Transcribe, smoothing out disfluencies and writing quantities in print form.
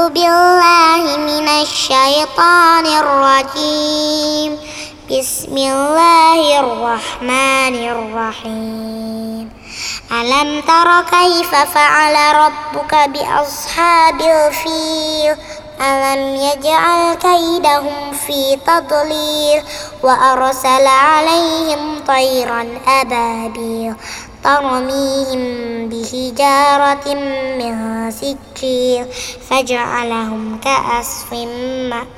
بالله من الشيطان الرجيم. بسم الله الرحمن الرحيم. ألم تر كيف فعل ربك بأصحاب الفيل؟ ألم يجعل كيدهم في تضليل وأرسل عليهم طيرا أبابيل ترميهم بحجارة من سجيل فجعلهم كعصف مأكول.